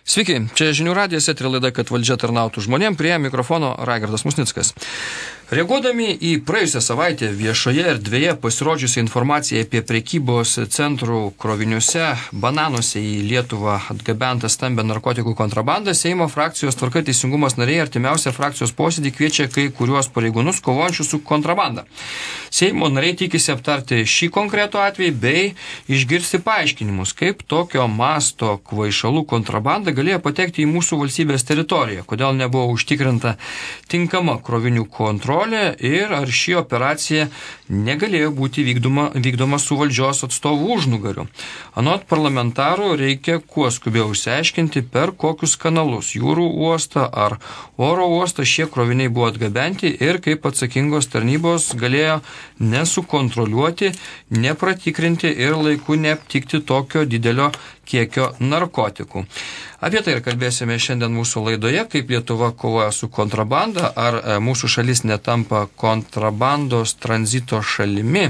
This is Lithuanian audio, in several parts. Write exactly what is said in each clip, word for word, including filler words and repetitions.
Sveiki, čia Žinių radijas, eterio laida, kad valdžia tarnautų žmonėm, prie mikrofono Raigardas Musnickas. Reaguodami į praėjusią savaitę viešoje erdvėje pasirodžiusią informaciją apie prekybos centrų kroviniuose bananuose į Lietuvą atgabentą stambę narkotikų kontrabandą, Seimo frakcijos Tvarka teisingumas nariai artimiausią frakcijos posėdį kviečia kai kuriuos pareigūnus kovojančius su kontrabanda. Seimo nariai tikisi aptarti šį konkretų atvejį bei išgirsti paaiškinimus, kaip tokio masto kvaišalų kontrabanda galėjo patekti į mūsų valstybės teritoriją, kodėl nebuvo užtikrinta tinkama krovinių kontrolė ir ar ši operacija negalėjo būti vykdoma, vykdoma su valdžios atstovų užnugariu. Anot parlamentarų reikia kuo skubiau išsiaiškinti, per kokius kanalus jūrų uostą ar oro uostą šie kroviniai buvo atgabenti ir kaip atsakingos tarnybos galėjo nesukontroliuoti, nepratikrinti ir laiku neaptikti tokio didelio kiekio narkotikų. Apie tai ir kalbėsime šiandien mūsų laidoje, kaip Lietuva kovoja su kontrabanda, ar mūsų šalis netampa kontrabandos tranzito šalimi.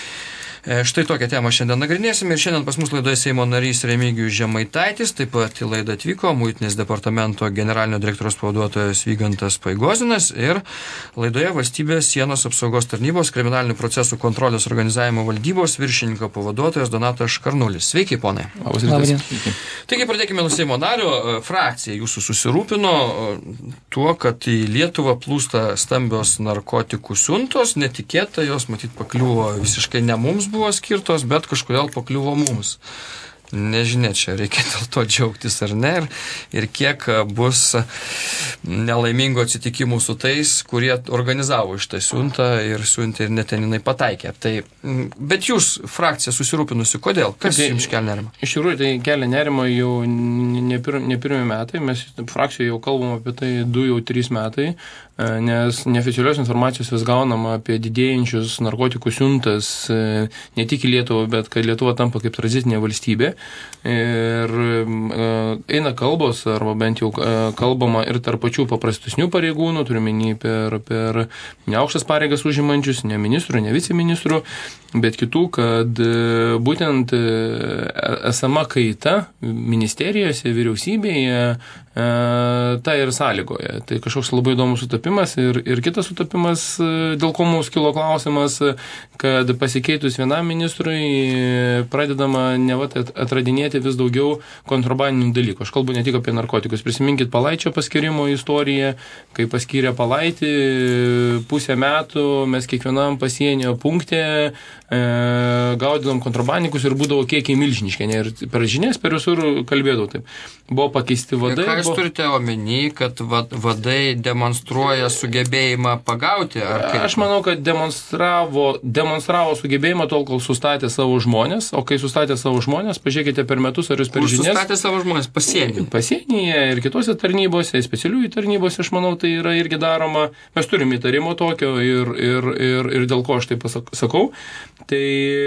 Štai tokią temą šiandien nagrinėsime ir šiandien pas mus laidoje Seimo narys Remigijus Žemaitaitis, taip pat į laidą atvyko Muitinės departamento generalinio direktoriaus pavaduotojas Vygantas Paigozinas ir laidoje Valstybės sienos apsaugos tarnybos kriminalinių procesų kontrolės organizavimo valdybos viršininko pavaduotojas Donatas Škarnulis. Sveiki, ponai. Taigi pradėkime nuo Seimo nario. Frakcija jūsų susirūpino tuo, kad į Lietuvą plūsta stambios narkotikų siuntos, netikėta, jos matyt pakliuvo visiškai ne mums buvo skirtos, bet kažkodėl pakliuvo mums. Nežinia, čia reikia dėl to džiaugtis ar ne, ir, ir kiek bus nelaimingo atsitikimų su tais, kurie organizavo šitą siuntą ir siuntė ir neteninai pataikė. Tai, bet jūs, frakcija, susirūpinusi, kodėl? Kas tai, jums kelia nerimą? Iš tikrųjų, tai kelia nerimą jau ne, pir, ne pirmi metai, mes frakcijoje jau kalbam apie tai du jau trys metai, nes neoficialios informacijos vis gaunama apie didėjančius narkotikų siuntas ne tik į Lietuvą, bet kad Lietuva tampa kaip tranzitinė valstybė. Ir eina kalbos, arba bent jau kalbama ir tarp pačių paprastesnių pareigūnų, turiuomenį per, per neaukštas pareigas užimančius, ne ministrų, ne viceministrų, bet kitų, kad būtent esama kaita ministerijose, vyriausybėje ta ir sąlygoja. Tai kažkoks labai įdomus sutapimas ir, ir kitas sutapimas, dėl ko mums kilo klausimas, kad pasikeitus vienam ministrui pradedama nevat atradinėti vis daugiau kontrabandinių dalykų. Aš kalbu ne tik apie narkotikus. Prisiminkit Palaičio paskirimo istoriją, kai paskyrė Palaitį pusę metų, mes kiekvienam pasienio punkte e, gaudinom kontrabandininkus ir būdavo kiekiai milžiniški. Ne? Ir per žinias, per visur kalbėdavau taip. Buvo pakeisti vadai. Ką jūs buvo... turite omeny, kad vadai demonstruoja sugebėjimą pagauti? Ar kaip? Aš manau, kad demonstravo, demonstravo sugebėjimą tol, kol sustatė savo žmonės, o kai sustatė savo žmonės, pažiūrėkite per metus, ar jūs per Kur žinias... sustatė savo žmonės? Pasienyje. Pasienyje ir kitose tarnybose, specialiųjų tarnybose, aš manau, tai yra irgi daroma. Mes turime įtarimo tokio ir, ir, ir, ir dėl ko aš tai pasakau. Tai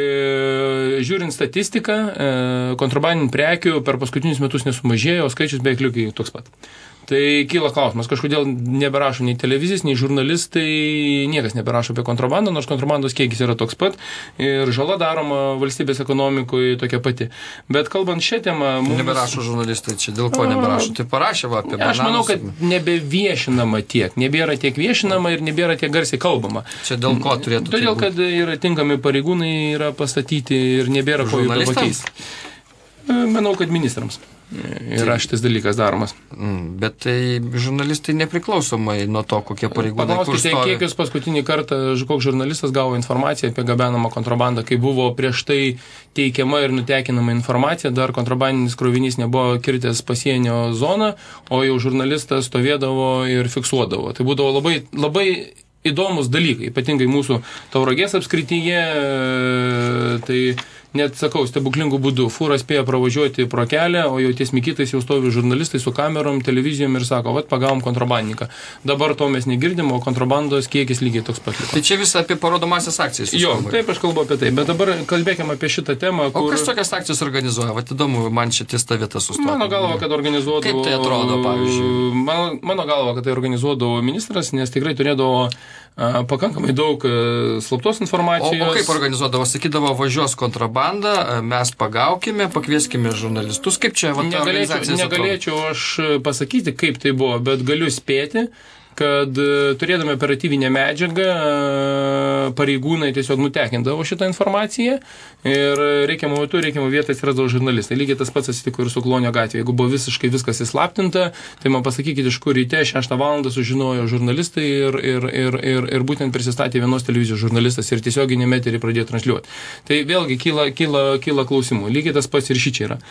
žiūrint statistiką, kontrabandinių prekių per paskutinius metus nesumažėjo, o skaičius beveik liukiai toks pat. Tai kyla klausimas, kažkodėl neberašo nei televizijas, nei žurnalistai, niekas neberašo apie kontrabandą, nors kontrabandos kiekis yra toks pat ir žala daroma valstybės ekonomikoje tokia pati. Bet kalbant šią temą... Mums... Neberašo žurnalistai, čia dėl ko neberašo? Tai parašė va, apie bananus. Aš manau, kad nebeviešinama tiek, nebėra tiek viešinama ir nebėra tiek garsiai kalbama. Čia dėl ko turėtų tai Todėl, kad yra tinkami pareigūnai yra pastatyti ir nebėra ko jų pakeisti. Manau, kad ministrams yra šitas dalykas daromas. Bet tai žurnalistai nepriklausomai nuo to, kokie pareigūnai kur stovi. Paklauskite, kiek jūs paskutinį kartą, koks žurnalistas gavo informaciją apie gabenamą kontrabandą, kai buvo prieš tai teikiama ir nutekinama informacija, dar kontrabandinis krovinys nebuvo kirtęs pasienio zoną, o jau žurnalistas stovėdavo ir fiksuodavo. Tai būdavo labai, labai įdomus dalykai, ypatingai mūsų Tauragės apskrityje, tai net, sakau, stebuklingų būdų. Fūra spėjo pravažiuoti pro kelią, o jau ties Mikitais jau stovi žurnalistai su kamerom, televizijom ir sako, vat pagavom kontrabandininką. Dabar to mes negirdim, o kontrabandos kiekis lygiai toks pat. Tai čia visą apie parodomasias akcijas. Jo, taip, aš kalbu apie tai. Bet dabar kalbėkime apie šitą temą. Kur... O kas tokias akcijas organizuoja? Vat įdomu, man čia ties ta vieta sustoja. Mano galva, kad organizuodavo... Kaip tai atrodo, pavyzdžiui? Mano, mano galva, kad tai organizuodavo ministras, nes tikrai turėdavo pakankamai daug slaptos informacijos. O, o kaip organizuodavo? Sakydavo, važiuos kontrabanda, mes pagaukime, pakvieskime žurnalistus. Kaip čia va, negalėčiau, negalėčiau aš pasakyti, kaip tai buvo, bet galiu spėti, kad turėdami operatyvinę medžiagą pareigūnai tiesiog nutekindavo šitą informaciją ir reikiamų metu, reikiamų vietą atsirasdavo žurnalistai. Lygiai tas pats atsitiko ir su Klonio gatvėje. Jeigu buvo visiškai viskas įslaptinta, tai man pasakykite, iš kur ryte šeštą valandą sužinojo žurnalistai ir, ir, ir, ir, ir būtent prisistatė vienos televizijos žurnalistas ir tiesioginį eterį pradėjo transliuoti. Tai vėlgi kyla, kyla, kyla klausimų. Lygiai tas pats ir šičia yra.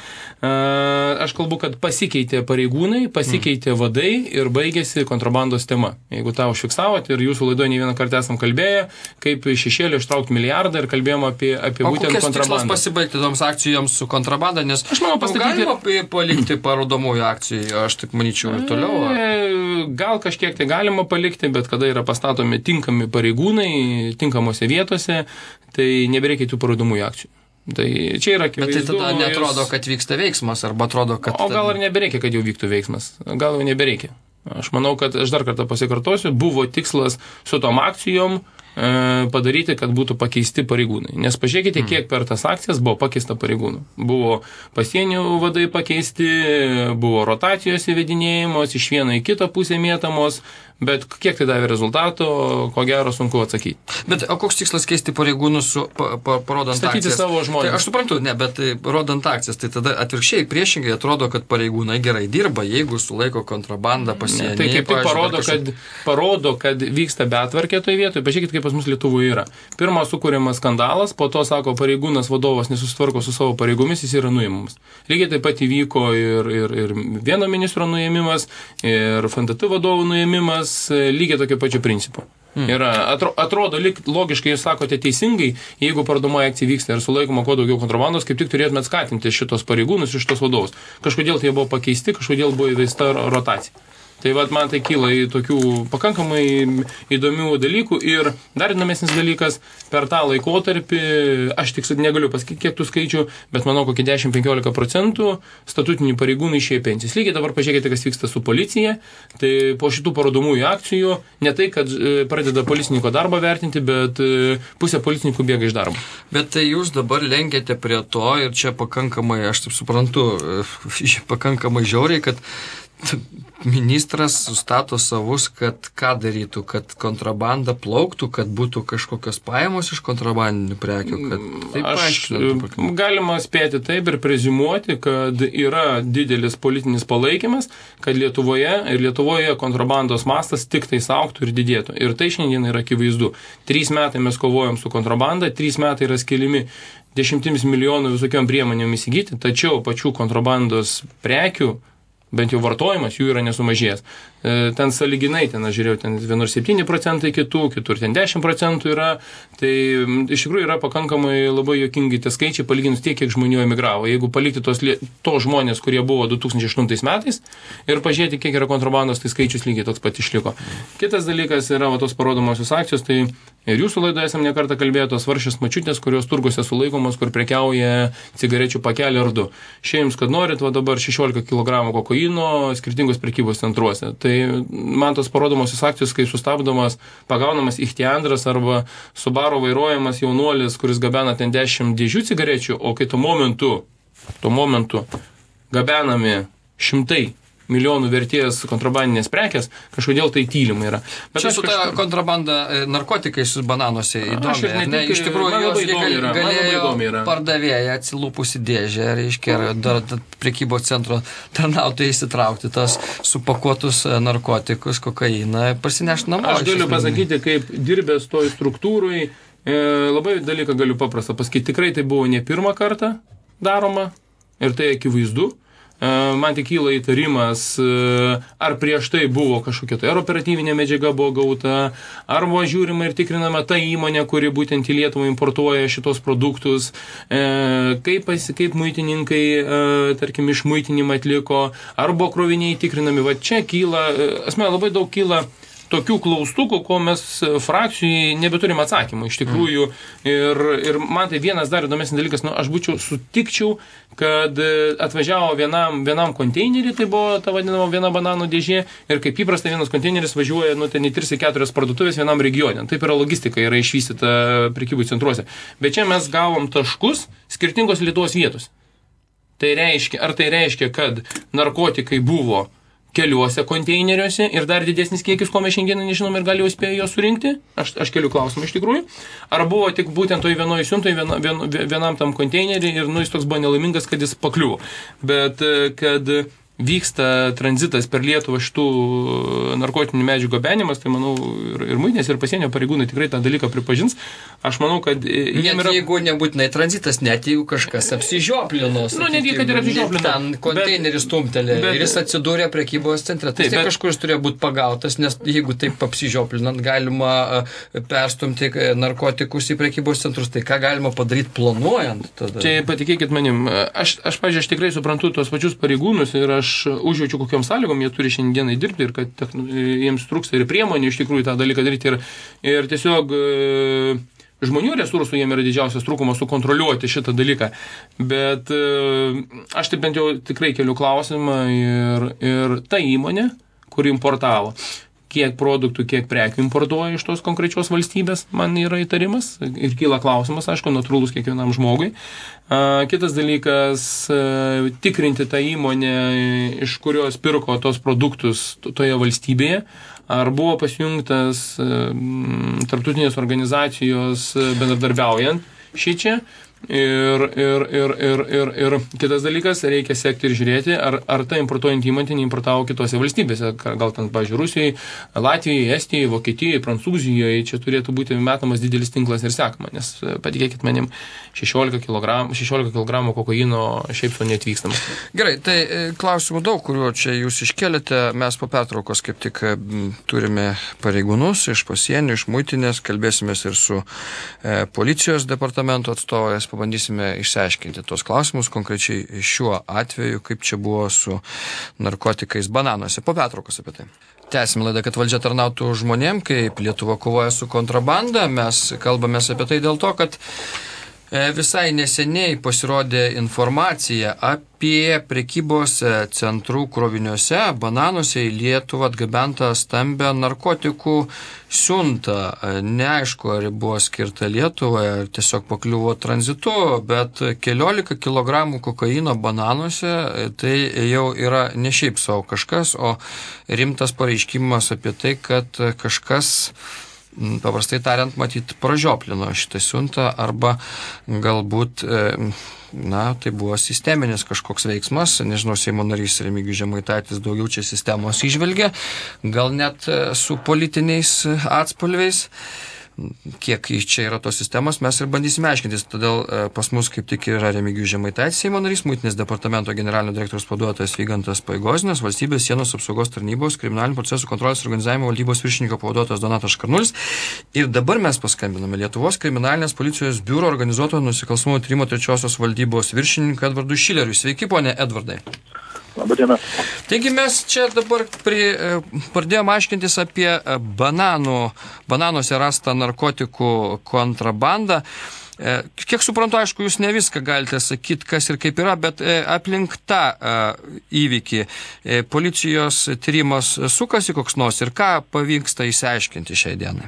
Aš kalbu, kad pasikeitė pareigūnai, pasikeitė vadai ir baigėsi kontrabandos tema. Jeigu tą užfiksavot ir jūsų laidoje ne vieną kartą esam kalbėję, kaip šešėlį ištraukti milijardą ir kalbėjom apie, apie būtent kontrabandą. O kokias tikslas pasibaigti toms akcijoms su kontrabanda, nes aš manau, pastatyti... galima palikti parodomųjų akcijų, aš taip manyčiau, ir toliau. Ar... Gal kažkiek tai galima palikti, bet kada yra pastatomi tinkami pareigūnai, tinkamose vietose, tai nebereikia tų parodomųjų akcijų. Tai čia yra akivaizdu. Bet tai tada netrodo, kad vyksta veiksmas, arba atrodo, kad... O gal ir nebereikia, kad jau vyktų veiksmas. Gal jau nebereikia. Aš manau, kad aš dar kartą pasikartosiu, buvo tikslas su tom akcijom e, padaryti, kad būtų pakeisti pareigūnai. Nes pažiūrėkite, kiek per tas akcijas buvo pakeista pareigūnų. Buvo pasienio vadai pakeisti, buvo rotacijos įvedinėjimos, iš vieno į kitą pusę mėtamos, bet kiek tai davė rezultato, ko gero sunku atsakyti. Bet o koks tikslas keisti pareigūnus su pa, pa, parodant Statyti akcijas? Savo žmonės. Tai aš suprantu, ne, bet rodant akcijas, tai tada atvirkščiai priešingai atrodo, kad pareigūnai gerai dirba, jeigu sulaiko kontrabandą pasienyje. Tai kaip tik parodo, kad, parodo, kad vyksta betvarkė toje vietoje. Pažiūrėkit, kaip pas mus Lietuvoje yra. Pirma sukūriamas skandalas, po to sako pareigūnas vadovas nesusitvarko su savo pareigomis, jis yra nuimamas. Lygiai taip pat įvyko ir, ir, ir vieno ministro nuėmimas, ir F N T vadovų nuėmimas, lygiai tokio pačio principo. Hmm. Yra, atro, atrodo, lyg logiškai jūs sakote teisingai, jeigu parodomoji akcija vyksta ir sulaikoma kuo daugiau kontrabandos, kaip tik turėtumėt skatinti šitos pareigūnus ir šitos vadovus. Kažkodėl tai buvo pakeisti, kažkodėl buvo įveista rotacija. Tai vat man tai kyla į tokių pakankamai įdomių dalykų ir dar įdomesnis dalykas, per tą laikotarpį, aš tik negaliu pasakyti, kiek tų skaičių, bet manau, kokį dešimt iki penkiolikos procentų statutinių pareigūnų išėjo pensijas. Lygiai dabar pažiūrėkite, kas vyksta su policija, tai po šitų parodomųjų akcijų, ne tai, kad pradeda policininko darbą vertinti, bet pusė policininkų bėga iš darbo. Bet tai jūs dabar lenkiate prie to ir čia pakankamai, aš taip suprantu, pakankamai žiauriai, kad ministras sustato savus, kad ką darytų, kad kontrabanda plauktų, kad būtų kažkokios pajamos iš kontrabandinių prekių. Kad taip Aš galima spėti taip ir prezimuoti, kad yra didelis politinis palaikymas, kad Lietuvoje ir Lietuvoje kontrabandos mastas tik tai augtų ir didėtų. Ir tai šiandien yra akivaizdu. Trys metai mes kovojam su kontrabanda, trys metai yra skeliami dešimtimis milijonų visokiom priemonėm įsigyti, tačiau pačių kontrabandos prekių bent jau vartojimas jų yra nesumažėjęs. Ten sąlyginai, ten aš žiūrėjau, ten vienur septyni procentai kitų, kitur ten dešimt procentų yra. Tai iš tikrųjų yra pakankamai labai juokingi tie skaičiai, palyginus tiek, kiek žmonių emigravo. Jeigu palikti tos, to žmonės, kurie buvo du tūkstančiai aštuntais metais ir pažiūrėti, kiek yra kontrabandos, tai skaičius lygiai toks pat išliko. Kitas dalykas yra va, tos parodomosios akcijos, tai ir jūsų laidoje esam nekartą kalbėję tos varšės mačiutės, kurios turguose sulaikomos, kur prekiauja cigarečių pakelį ar du. Šiems, kad norit, va dabar šešiolika kilogramų kokaino skirtingos prekybos centruose. Tai man tos parodomosios akcijos, kai sustabdomas, pagaunamas ichtiandras arba Subaru vairuojamas jaunuolis, kuris gabena ten dešimt dėžių cigarečių, o kai tuo momentu, tuo momentu gabenami šimtai milijonų vertės kontrabandinės prekės, kažkodėl tai tylimai yra. Bet čia su kažkaip... ta kontrabanda narkotikais bananuose įdomi, ar ne? Iš tikrųjų, jos galėjo, galėjo pardavėja atsilūpusi dėžę, reiškia, dar prekybos centro tarnautojai įsitraukti tas supakuotus narkotikus, kokainą, parsinešti namo. Aš galiu pasakyti, kaip dirbęs toj struktūrui, e, labai dalyką galiu paprastą pasakyti. Tikrai tai buvo ne pirmą kartą daroma ir tai akivaizdu. Man tik kyla įtarimas, ar prieš tai buvo kažkokia tai, ar operatyvinė medžiaga buvo gauta, ar buvo žiūrima ir tikrinama ta įmonė, kuri būtent į Lietuvą importuoja šitos produktus, kaip, kaip muitininkai, tarkim, išmuitinimą atliko, ar buvo kroviniai tikrinami. Va čia kyla, asme, labai daug kyla tokių klaustukų, ko mes frakcijai nebeturim atsakymų iš tikrųjų. Ir, ir man tai vienas dar įdomesnis dalykas, nu, aš būčiau sutikčiau, kad atvažiavo vienam, vienam konteinerį, tai buvo ta vadinama viena bananų dėžė, ir kaip įprasta vienas konteineris važiuoja, nu, ten į tris keturias parduotuvės vienam regione. Taip yra logistika, yra išvystyta prekybų centruose. Bet čia mes gavom taškus skirtingos Lietuvos vietos. Tai reiškia, ar tai reiškia, kad narkotikai buvo keliuose konteineriuose ir dar didesnis kiekis, ko mes šiandieną nežinom ir gal jau spėjo jo surinkti? Aš, aš keliu klausimą iš tikrųjų. Ar buvo tik būtent toj vienoje siuntoje viena, vien, vienam tam konteinerį ir nu, jis toks buvo nelaimingas, kad jis pakliuvo. Bet kad vyksta tranzitas per Lietuvą šitų narkotinių medžiagų gabenimas, tai manau ir, ir muitinės, ir pasienio pareigūnai tikrai tą dalyką pripažins. Aš manau, kad net yra... jeigu nebūtinai tranzitas, net jeigu kažkas apsižioplino, nu, netgi, kad ir apsižioplino. Ten konteineris stumtelė bet... ir jis atsidūrė prekybos centre. Tai bet... kažkur jis turėjo būti pagautas, nes jeigu taip apsižioplinant galima perstumti narkotikus į prekybos centrus, tai ką galima padaryti planuojant tada? Čia patikėkit manim, aš, aš, pavyzdžiui, aš tikrai suprantu tos pačius pareigūnus ir aš užjaučiu, kokiom sąlygom jie turi šiandienai dirbti ir kad techn... jiems trūksta ir priemonių iš tikrųjų tą dalyką daryti. Ir, ir tiesiog e, žmonių resursų jiem yra didžiausias trūkumas sukontroliuoti šitą dalyką. Bet e, aš taip bent jau tikrai keliu klausimą ir, ir ta įmonė, kuri importavo, kiek produktų, kiek prekių importuoja iš tos konkrečios valstybės, man yra įtarimas ir kyla klausimas, aišku, natūralus kiekvienam žmogui. A, kitas dalykas, a, tikrinti tą įmonę, iš kurios pirko tos produktus toje valstybėje, ar buvo pasijungtas a, tarptautinės organizacijos bendradarbiaujant šičia. Ir, ir, ir, ir, ir, ir kitas dalykas, reikia sekti ir žiūrėti, ar, ar ta importuojant įmonė neimportavo kitose valstybėse, gal ten, pavyzdžiui, Rusijai, Latvijai, Estijai, Vokietijai, Prancūzijoje, čia turėtų būti metamas didelis tinklas ir sekama, nes patikėkit manim, šešiolika kilogramų kokaino šiaip to neatvykstama. Gerai, tai klausimų daug, kuriuo čia jūs iškelėte, mes po pertraukos kaip tik turime pareigūnus iš pasienio, iš muitinės, kalbėsimės ir su e, policijos departamento atstovais, pabandysime išsiaiškinti tos klausimus, konkrečiai šiuo atveju, kaip čia buvo su narkotikais bananuose. Po pertraukos apie tai. Tęsime laidą, kad valdžia tarnautų žmonėm, kaip Lietuva kovoja su kontrabanda. Mes kalbamės apie tai dėl to, kad visai neseniai pasirodė informacija apie prekybos centrų kroviniuose, bananuose į Lietuvą atgabentą stambę narkotikų siuntą. Neaišku, ar buvo skirta Lietuvai, ar tiesiog pakliuvo tranzitu, bet keliolika kilogramų kokaino bananuose, tai jau yra ne šiaip savo kažkas, o rimtas pareiškimas apie tai, kad kažkas, paprastai tariant, matyt, pražioplino šitą siuntą arba galbūt, na, tai buvo sisteminis kažkoks veiksmas, nežinau, Seimo narys Remigijus Žemaitaitis daugiau čia sistemos įžvelgia, gal net su politiniais atspalviais. Kiek čia yra tos sistemos, mes ir bandysime aiškintis. Todėl pas mus kaip tik yra Remigijus Žemaitaitis, Seimo narys, muitinės departamento generalinio direktoriaus pavaduotojas Vygantas Paigozinas, valstybės sienos apsaugos tarnybos kriminalinių procesų kontrolės organizavimo valdybos viršininko pavaduotojas Donatas Škarnulis. Ir dabar mes paskambiname Lietuvos kriminalinės policijos biuro organizuoto nusikalstamumo tyrimo trečiosios valdybos viršininkui Edvardui Šileriui. Sveiki, ponė Edvardai. Labadiena. Taigi mes čia dabar pri, pradėjom aiškintis apie bananų, bananuose rastą narkotikų kontrabandą. Kiek suprantu, aišku, jūs ne viską galite sakyti, kas ir kaip yra, bet aplink tą įvykį policijos tyrimas sukasi koks nors ir ką pavyksta išsiaiškinti šiai dienai?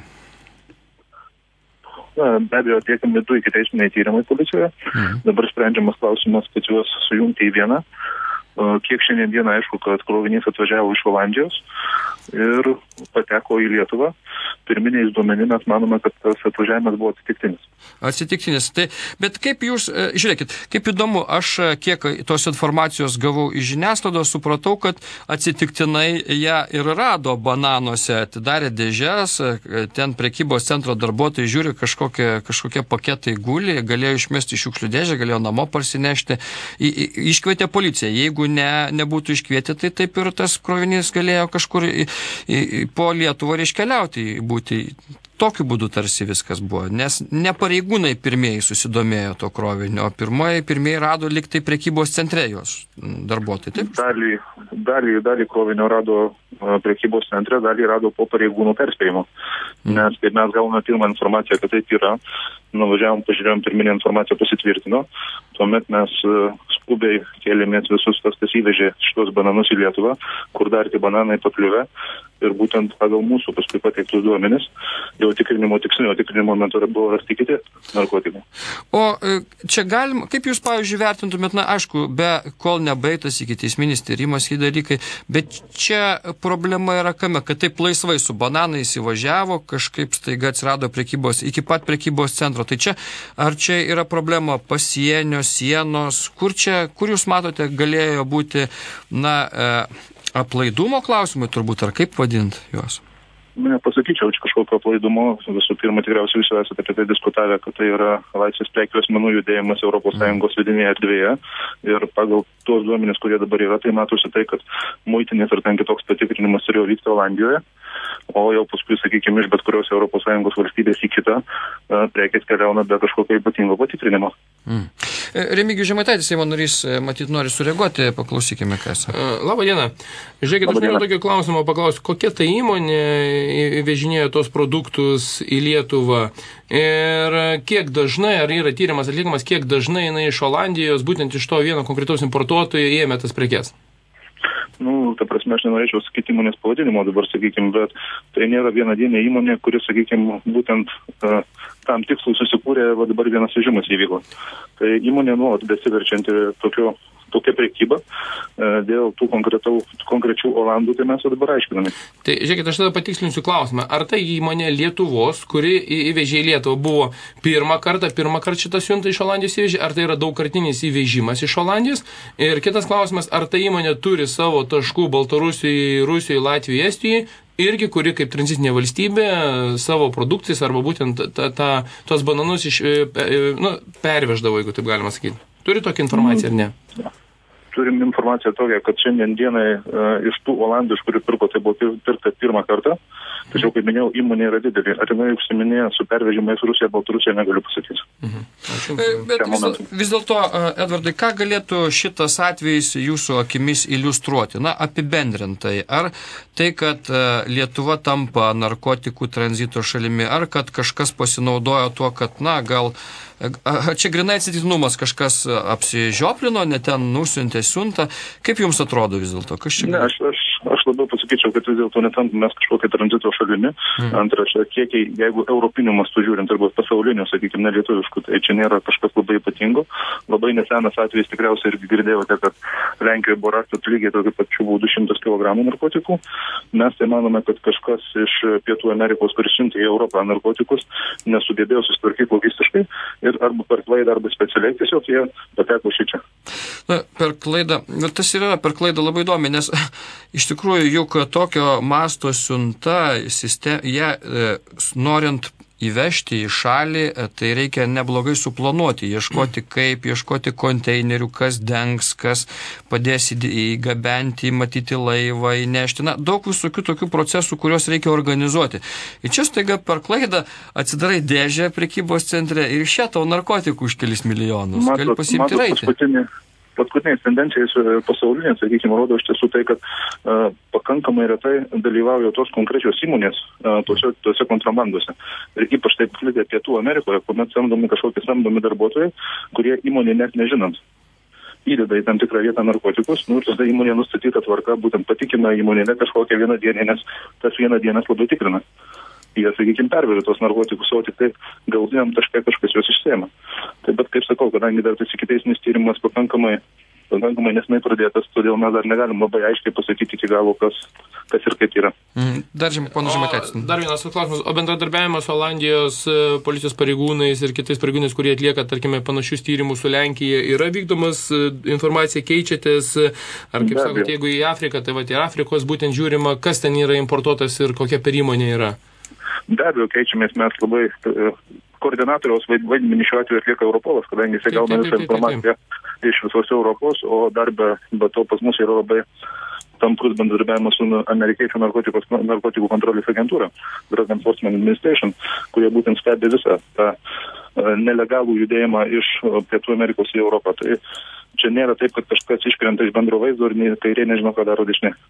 Na, be abejo, atliekami du ikiteisminiai tyrimai policijoje. Mhm. Dabar sprendžiamas klausimas, kad juos sujungti į vieną. Kiek šiandien dieną aišku, kad krovinys atvažiavo iš Olandijos ir pateko į Lietuvą. Pirminiais duomenimis manome, kad tas atvažiavimas buvo atsitiktinis. Atsitiktinis. Tai, bet kaip jūs, žiūrėkit, kaip įdomu, aš kiek tos informacijos gavau iš žiniasklaidos, supratau, kad atsitiktinai ją ir rado bananuose, atidarė dėžes, ten prekybos centro darbuotojai žiūri, kažkokie, kažkokie paketai guli, galėjo išmesti šiukšlių dėžę, galėjo namo parsinešti, I, iškvietė policiją. Jeigu ne, nebūtų iškvietę, tai taip ir tas krovinys galėjo kažkur į, į, po Lietuvą ir iškeliauti, būti. Tokiu būdu tarsi viskas buvo, nes ne pareigūnai pirmieji susidomėjo to krovinio, o pirmieji, pirmieji rado liktai prekybos centre jos darbuotojai, taip? Dalį, dalį, dalį krovinio rado prekybos centre dalį rado po pareigūnų perspėjimo. Nes kai mes gavome pirmą informaciją, kad taip yra, nuvažiavom, pažiūrėjom pirminę informaciją, pasitvirtino, tuomet mes skubiai kėlėmės visus, kas tas įvežė šitos bananus į Lietuvą, kur dar tie bananai pakliuvę. Ir būtent pagal mūsų paskui pateiktus duomenis, jau tikrinimo tikslinio tikrinimo metu buvo rasti kiti narkotikai. O čia galima, kaip jūs, pavyzdžiui, vertintumėt, na, aišku, be kol nebaigtas iki teisminis tyrimas į dalykai, bet čia problema yra kame, kad taip laisvai su bananais įvažiavo, kažkaip staiga atsirado prekybos, iki pat prekybos centro. Tai čia, ar čia yra problema pasienio, sienos, kur čia, kur jūs matote, galėjo būti, na, e, aplaidumo klausimai turbūt, ar kaip vadint juos? Nepasakyčiau, čia kažkokio aplaidumo. Visų pirma, tikriausiai visi esate apie tai diskutavę, kad tai yra laisvės prekių asmenų judėjimas Europos Sąjungos vidinėje erdvėje. Ir pagal tuos duomenis, kurie dabar yra, tai matosi tai, kad muitinės ir ten kitoks patikrinimas turėjo vykti Olandijoje. O jau paskui, sakykime, iš bet kurios Europos Sąjungos valstybės į kitą prekės keliauna be kažkokio ypatingo patikrinimo. Mm. Remigijus Žemaitaitis, Seimo narys, matyt, nori sureaguoti, paklausykime, kas. Labą dieną. Žiūrėkit, aš noriu tokio klausimo paklausti, kokia ta įmonė įvežinėjo tos produktus į Lietuvą ir kiek dažnai, ar yra tyrimas atliekamas, kiek dažnai jinai iš Olandijos, būtent iš to vieno konkretaus importuotojo ėmė tas prekes? Nu, ta prasme, aš nenorėčiau sakyti įmonės pavadinimo dabar, sakykime, bet tai nėra vienadienė įmonė, kuri, sakykime, būtent uh, tam tikslui susikūrė, va dabar vienas vežimas įvyko. Tai įmonė nuolat besiverčianti tokio tokia prekyba dėl tų konkrečių Olandų, tai mes dabar aiškiname. Tai, žiūrėkit, aš tada patikslinsiu klausimą. Ar tai įmonė Lietuvos, kuri įvežė į Lietuvą, buvo pirmą kartą, pirmą kartą šitą siuntą iš Olandijos įvežė, ar tai yra daugkartinis įvežimas iš Olandijos? Ir kitas klausimas, ar ta įmonė turi savo taškų Baltarusijoje, Rusijoje, Latvijoje, Estijoje, irgi, kuri kaip tranzitinė valstybė savo produktais arba būtent ta, ta, tos bananus iš, nu, perveždavo, jeigu taip galima sakyti. Turi tokią informaciją, ar ne? Turim informaciją tokią, kad šiandien dienai uh, iš tų Olandų, iš kurių pirko, tai buvo pirkta pirmą kartą. Tačiau, kaip minėjau, įmonė yra didelė. Ar jinai užsiminėja su pervežimais Rusija, Baltarusija, negaliu pasakyti. Mhm. Bet vis, vis dėlto, Edvardai, ką galėtų šitas atvejis jūsų akimis iliustruoti? Na, apibendrintai. Ar tai, kad Lietuva tampa narkotikų tranzito šalimi, ar kad kažkas pasinaudojo tuo, kad, na, gal čia grinai atsitiktinumas, kažkas apsižioplino, ne ten nusiuntė siuntą. Kaip jums atrodo vis dėlto? Kas čia... Ne, aš, aš, aš labiau pasakyčiau, kad vis dėlto netampame mes kažkokią tranzito šalimi. Hmm. Antra, kiekiai, jeigu europiniu mastu žiūrint, arba pasauliniu, sakykime, nelietuviškų, tai čia nėra kažkas labai ypatingo. Labai nesenas atvejis, tikriausiai irgi girdėjote, kad Lenkijoje buvo rastas lygiai tokiu pačiu būdu šimtas kilogramų narkotikų. Mes tai manome, kad kažkas iš Pietų Amerikos, kuris siuntė į Europą narkotikus, nesugebėjo susitvarkyti logistiškai. Ir arba per klaidą, arba specialiai tiesiog jie pateko šičia. Na, per klaidą, tas yra per klaidą labai įdomi, nes iš tikrųjų juk tokio masto siunta, sistem, ją e, norint įvežti į šalį, tai reikia neblogai suplanuoti, ieškoti kaip, ieškoti konteinerių, kas dengs, kas padės įgabenti, matyti laivą, įnešti. Na, daug visokių tokių procesų, kuriuos reikia organizuoti. Ir čia staiga per klaidą atsidarai dėžę prekybos centre ir iš čia tau narkotikų už kelis milijonus. Matot, gali pasiimti raitį. Paskutinės tendencijos pasaulinės, sakykime, rodo iš tiesų tai, kad uh, pakankamai retai dalyvauja tos konkrečios įmonės uh, tose, tose kontrabandose. Ir ypač taip plitę Pietų Amerikoje, kuomet samdomi kažkokie samdomi darbuotojai, kurie įmonė net nežinant įdeda į tam tikrą vietą narkotikus, nu ir tada įmonė nustatyta tvarka, būtent patikina įmonė, ne kažkokią vieną dieną, nes tas vieną dieną labai tikrina. Jie, sakykime, pervežė tos narkotikus, o tik tai galutiniam taške kažkas juos išsėmė. Tai bet, kaip sakau, kadangi dar tas ikiteisminis tyrimas pakankamai, pakankamai nesnai pradėtas, todėl mes dar negalim labai aiškiai pasakyti iki galo, kas, kas ir kaip yra. Mm, dar žem, ponas Žemaitaitis. Dar vienas klausimas. O bendradarbiavimas su Olandijos policijos pareigūnais ir kitais pareigūnais, kurie atlieka, tarkime, panašius tyrimus su Lenkija, yra vykdomas, informacija keičiatės, ar, kaip sakot, jeigu į Afriką, tai va, į Afrikos būtent žiūrima, kas ten yra importuotas ir kokia per įmonė yra? Be abejo, keičiamės mes labai, koordinatoriaus vaidmenį šiuo atveju atlieka Europolas, kadangi jis gauna visą informaciją iš visos Europos, o dar be, be to pas mus yra labai tamprus bendradarbiavimas su amerikiečių narkotikų kontrolės agentūra, Drug Enforcement Administration, kurie būtent stebi visą tą nelegalų judėjimą iš Pietų Amerikos į Europą. Tai čia nėra taip, kad kažkas iškrenta iš bendro vaizdo ir kairė nežino, ką daro dešinė.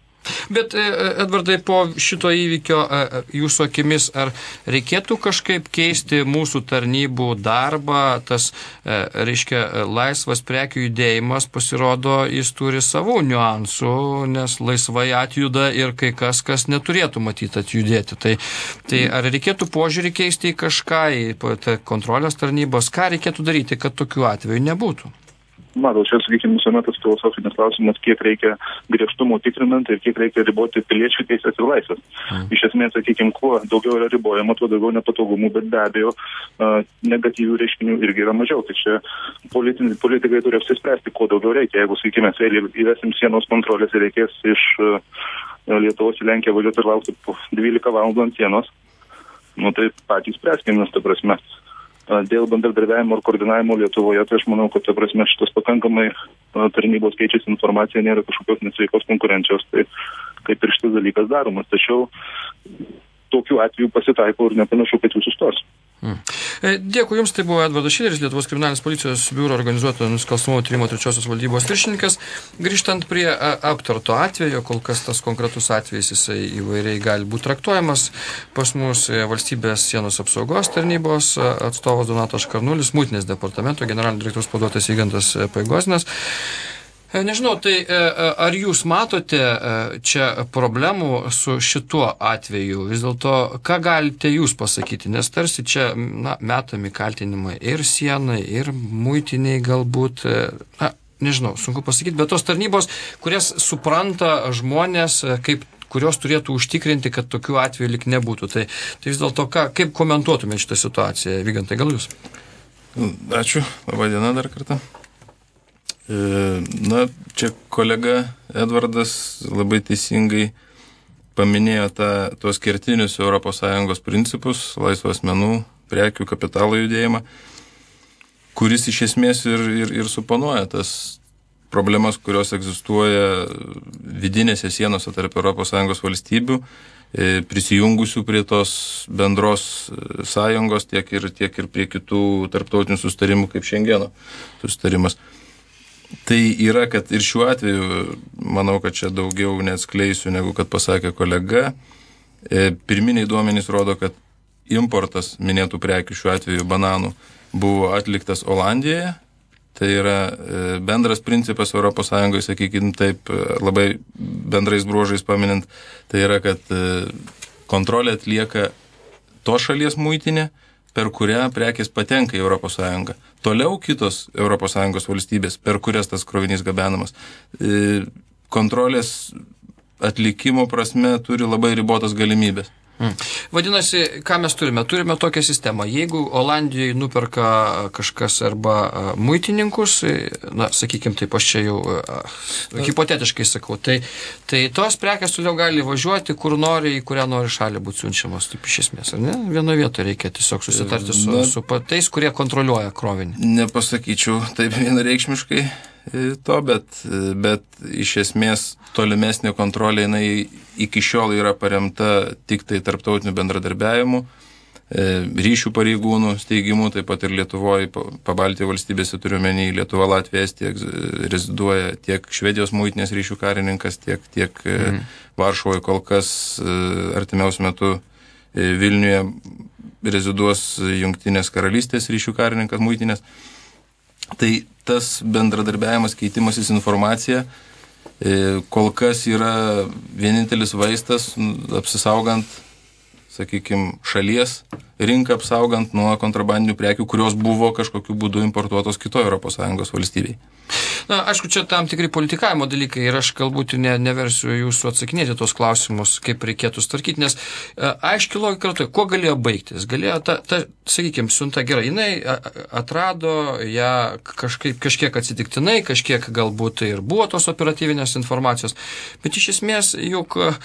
Bet, Edvardai, po šito įvykio jūsų akimis, ar reikėtų kažkaip keisti mūsų tarnybų darbą, tas, reiškia, laisvas prekių judėjimas, pasirodo, jis turi savų niuansų, nes laisvai atjuda ir kai kas, kas neturėtų matyti atjudėti. Tai, tai ar reikėtų požiūrį keisti į kažką, į kontrolės tarnybos, ką reikėtų daryti, kad tokių atvejų nebūtų? Matau, čia, sakykime, visuomet tas filosofinis klausimas, kiek reikia griežtumo tikrinant ir kiek reikia riboti piliečių teisės ir laisvės. Mm. Iš esmės, sakykime, kuo daugiau yra ribojama, tuo daugiau nepatogumų, bet be abejo uh, negatyvių reiškinių irgi yra mažiau. Tai čia politikai, politikai turi apsispręsti, kuo daugiau reikia. Jeigu, sakykime, įvesim sienos kontrolės ir reikės iš uh, Lietuvos į Lenkiją važiuoti ir laukti po dvylika valandų ant sienos, nu tai patys spręskime, nes ta prasme. Dėl bendradarbiavimo ir koordinavimo Lietuvoje, tai aš manau, kad ta prasme šitas pakankamai tarnybos keičiasi informacija, nėra kažkokios nesveikos konkurencijos, tai kaip ir šitas dalykas daromas. Tačiau tokių atvejų pasitaiko ir nepanašu, kad jų sustos. Hmm. Dėkui Jums, tai buvo Edvardas Šileris, Lietuvos kriminalinės policijos biuro organizuoto nusikalstamumo tyrimo trečiosios valdybos viršininkas. Grįžtant prie aptarto atvejo, kol kas tas konkretus atvejis jisai įvairiai gali būti traktuojamas. Pas mus valstybės sienos apsaugos tarnybos atstovas Donatas Škarnulis, Muitinės departamento generalinio direktoriaus pavaduotojas Vygantas Paigozinas. Nežinau, tai ar jūs matote čia problemų su šituo atveju? Vis dėlto, ką galite jūs pasakyti? Nes tarsi čia na, metami kaltinimai ir sienai, ir muitiniai galbūt, na, nežinau, sunku pasakyti, bet tos tarnybos, kurias supranta žmonės, kaip kurios turėtų užtikrinti, kad tokių atvejų lik nebūtų. Tai, tai vis dėlto, ką, kaip komentuotumėte šitą situaciją? Vygantai, gal jūs? Ačiū, labą dieną dar kartą. Na, čia kolega Edvardas labai teisingai paminėjo tą, tuos kertinius Europos Sąjungos principus, laisvų asmenų, prekių, kapitalo judėjimą, kuris iš esmės ir, ir, ir suponuoja tas problemas, kurios egzistuoja vidinėse sienose tarp Europos Sąjungos valstybių, prisijungusių prie tos bendros sąjungos, tiek ir, tiek ir prie kitų tarptautinių sustarimų kaip Šengeno sustarimas. Tai yra, kad ir šiuo atveju, manau, kad čia daugiau neatskleisiu, negu kad pasakė kolega. Pirminiai duomenys rodo, kad importas minėtų prekių, šiuo atveju bananų, buvo atliktas Olandijoje. Tai yra bendras principas Europos Sąjungoje, sakykime taip, labai bendrais bruožais paminint, tai yra, kad kontrolę atlieka to šalies muitinė, per kurią prekės patenka į Europos Sąjungą. Toliau kitos Europos Sąjungos valstybės, per kurias tas krovinys gabenamas, kontrolės atlikimo prasme turi labai ribotas galimybės. Hmm. Vadinasi, ką mes turime? Turime tokią sistemą. Jeigu Olandijoje nuperka kažkas arba muitininkus, na, sakykime, taip aš čia jau hipotetiškai sakau, tai, tai tos prekės toliau gali važiuoti, kur nori, į kurią nori šalį būti siunčiamos, taip iš esmės, ar ne? Vienoje vietoje reikia tiesiog susitarti su, na, su tais, kurie kontroliuoja krovinį. Nepasakyčiau taip vienareikšmiškai to, bet, bet iš esmės tolimesnė kontrolė, jinai iki šiol yra paremta tik tai tarptautiniu bendradarbiavimu, ryšių pareigūnų steigimu, taip pat ir Lietuvoje, Pabaltijo valstybėse turiu menį, Lietuva, Latvija, tiek reziduoja tiek Švedijos muitinės ryšių karininkas, tiek, tiek mhm. Varšuvoje kol kas artimiausiu metu Vilniuje reziduos Jungtinės karalystės ryšių karininkas muitinės. Tai tas bendradarbiavimas, keitimasis informacija kol kas yra vienintelis vaistas apsisaugant, sakykime, šalies rinką apsaugant nuo kontrabandinių prekių, kurios buvo kažkokiu būdu importuotos kitoje Europos Sąjungos valstybei. Na, aišku, čia tam tikri politikavimo dalykai ir aš galbūt ne, neversiu jūsų atsakinėti tos klausimus, kaip reikėtų starkyti, nes aiškiai logika yra tai, kuo galėjo baigtis. Galėjo, ta, ta, sakykime, siunta gerai, jinai atrado ją kažkaip, kažkiek atsitiktinai, kažkiek galbūt ir buvo tos operatyvinės informacijos, bet iš esmės juk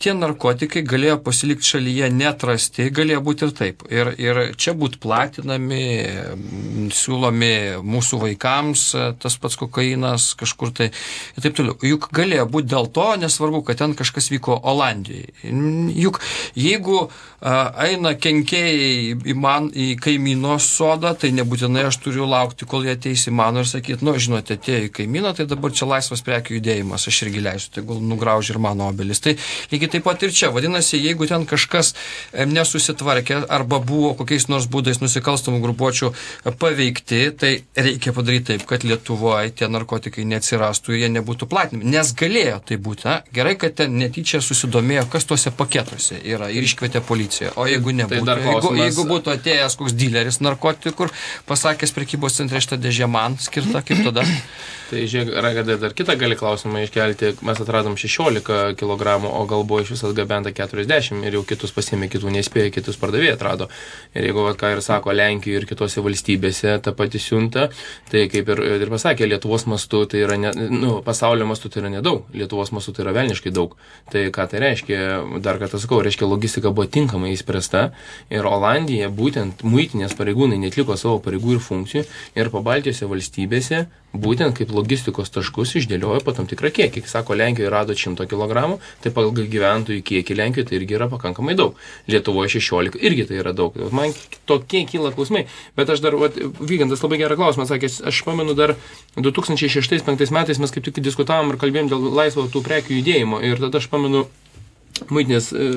tie narkotikai galėjo pasilikti šalyje neatrasti, galėjo būti ir taip. Ir, ir čia būtų platinami, siūlomi mūsų vaikams, tas pats kokainas kažkur tai ir taip toliau. Juk galėjo būti dėl to, nesvarbu, kad ten kažkas vyko Olandijai. Juk jeigu a, eina kenkėjai į, man, į kaimyno sodą, tai nebūtinai aš turiu laukti, kol jie ateis į mano ir sakyti, nu, žinote, atėjo į kaimyną, tai dabar čia laisvas prekių judėjimas, aš irgi leisiu, tai gal nugrauži ir mano obelis. Tai lygiai taip pat ir čia. Vadinasi, jeigu ten kažkas nesusitvarkė arba buvo kokiais nors būdais nusikalstamų grupuočių paveikti, tai reikia padaryti taip, kad Lietuvoje tie narkotikai neatsirastų ir jie nebūtų platinami. Nes galėjo tai būti. Na? Gerai, kad ten netyčia susidomėjo, kas tuose paketuose yra ir iškvietė policiją. O jeigu nebūtų, tai jeigu, jeigu būtų atėjęs koks dileris narkotikų, kur pasakęs prekybos centre šitą dėžę man skirta, kaip tada? Tai žiūrėk, Raigardai, dar kitą gali klausimą iškelti. Mes atradom šešiolika kilogramų, o gal buvo iš visos gabenta keturiasdešimt ir jau kitus pasiėmė, kitų nespėjo, kitus pardavėjai atrado. Ir jeigu, vat, ką ir sako, Lenkijoje ir kitose valstybėse ta pati siunta, tai kaip ir, ir pasakė, Lietuvos mastu tai yra, ne, nu, pasaulio mastu tai yra nedaug, Lietuvos mastu tai yra velniškai daug. Tai ką tai reiškia, dar kartą sakau, reiškia, logistika buvo tinkamai įspręsta ir Olandija, būtent muitinės pareigūnai netliko savo pareigų ir funkcijų ir po Baltijose valstybėse būtent kaip logistikos taškus išdėliojo po tam tikrą kiekį. Sako, Lenkijoje rado šimtą kilogramų, tai pagal gyventojų kiekį Lenkijoje tai irgi yra pakankamai daug. Lietuvoje šešiolika irgi tai yra daug. Man tokie kyla klausimai. Bet aš dar, vat, Vygantas labai gerą klausimą sakė, aš pamenu dar du tūkstančiai šeštais penktais metais mes kaip tik diskutavom ir kalbėjom dėl laisvo tų prekių judėjimo. Ir tada aš pamenu, muitinės e,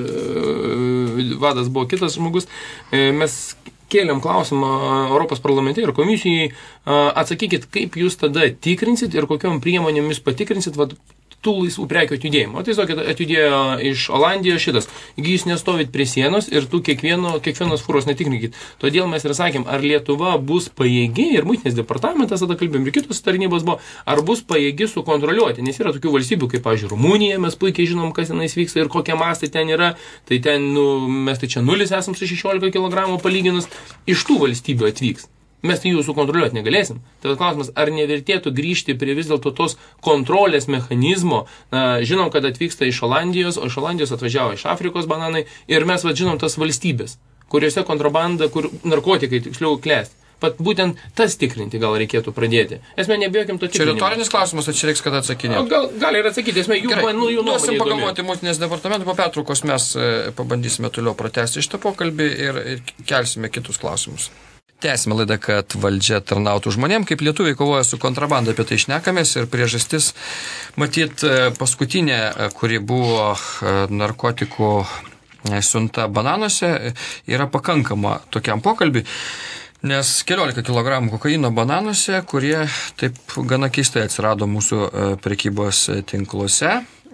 vadas buvo kitas žmogus. E, mes kėlėm klausimą Europos parlamente ir komisijai, atsakykit, kaip jūs tada tikrinsit ir kokiom priemonėmis patikrinsit vat, tų laisvų prekių atjudėjimo. O tiesiog atjudėjo iš Olandijos šitas. Jūs nestovit prie sienos ir tų kiekvieno, kiekvienos fūros netikrinkit. Todėl mes ir sakėm, ar Lietuva bus pajėgi, ir muitinės departamentas, tada kalbėjom, ir kitos tarnybos buvo, ar bus pajėgi sukontroliuoti. Nes yra tokių valstybių, kaip, pavyzdžiui, Rumunija, mes puikiai žinom, kas tenais vyksta ir kokie mastai ten yra. Tai ten, nu, mes tai čia nulis esam su šešiolika kilogramų palyginus, iš tų valstybių atvyks. Mes tai jų sukontroliuoti negalėsim. Tai klausimas, ar nevertėtų grįžti prie vis dėlto tos kontrolės mechanizmo. Na, žinom, kad atvyksta iš Olandijos, o iš Olandijos atvažiavo iš Afrikos bananai ir mes va, žinom tas valstybės, kuriuose kontrabanda, kur narkotikai tiksliau klesti. Pat būtent tas tikrinti gal reikėtų pradėti. Esmė, nebijokim to tikrinimo. Čia retorinis klausimas, tai čia reiks kada atsakinėti. Gal, gal ir atsakyti, esmė, jų, Gerai, nu, jų nuomonė duosim įdomi. pagalvoti muitinės departamentų, po pertraukos mes pabandysime toliau pratęsti šitą pokalbį ir, ir kelsime kitus klausimus. Tęsime laidą, kad valdžia tarnautų žmonėm, kaip lietuviai kovoja su kontrabanda, apie tai šnekamės ir priežastis, matyt, paskutinė, kuri buvo narkotikų siunta bananuose, yra pakankama tokiam pokalbiui, nes keliolika kilogramų kokaino bananuose, kurie taip gana keistai atsirado mūsų prekybos tinkluose.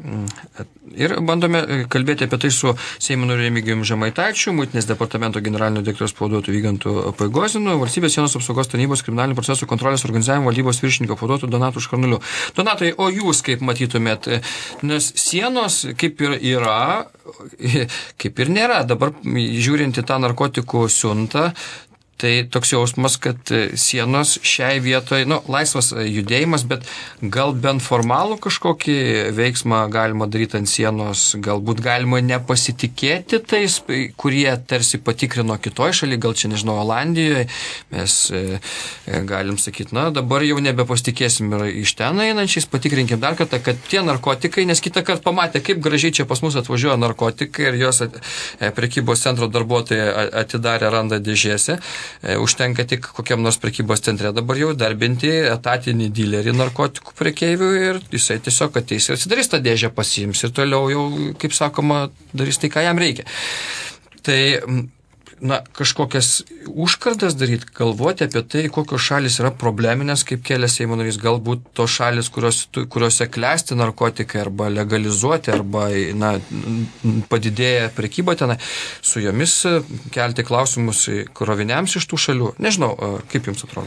Ir bandome kalbėti apie tai su Seimo nariu Remigijumi Žemaitaičiu, muitinės departamento generalinio direktoriaus pavaduotoju Vygantu Paigozinu, valstybės sienos apsaugos tarnybos kriminalinių procesų kontrolės organizavimo valdybos viršininko pavaduotoju Donatu Škarnuliu. Donatai, o jūs kaip matytumėt, nes sienos kaip ir yra, kaip ir nėra. Dabar žiūrint į tą narkotikų siuntą, tai toks jausmas, kad sienos šiai vietoje, nu, laisvas judėjimas, bet gal bent formalų kažkokį veiksmą galima daryti ant sienos, galbūt galima nepasitikėti tais, kurie tarsi patikrino kitoj šaly, gal čia, nežinau, Olandijoje, mes e, galim sakyti, na, dabar jau nebepasitikėsim ir iš ten einančiais, patikrinkim dar kartą, kad tie narkotikai, nes kitą kartą pamatė, kaip gražiai čia pas mus atvažiuoja narkotikai ir jos at, e, prekybos centro darbuotojai atidarė randą dėžėse. Užtenka tik kokiam nors prekybos centre dabar jau darbinti etatinį dilerį narkotikų prekeivių ir jisai tiesiog ateis ir atsidarys tą dėžę, pasiims ir toliau jau, kaip sakoma, darys tai, ką jam reikia. Tai, na, kažkokias užkardas daryti, galvoti apie tai, kokios šalis yra probleminės, kaip kėlė Seimo narys, galbūt tos šalis, kurios, kuriuose klesti narkotikai arba legalizuoti, arba, na, padidėja prekyba tenai, su jomis kelti klausimus kroviniams iš tų šalių. Nežinau, kaip jums atrodo?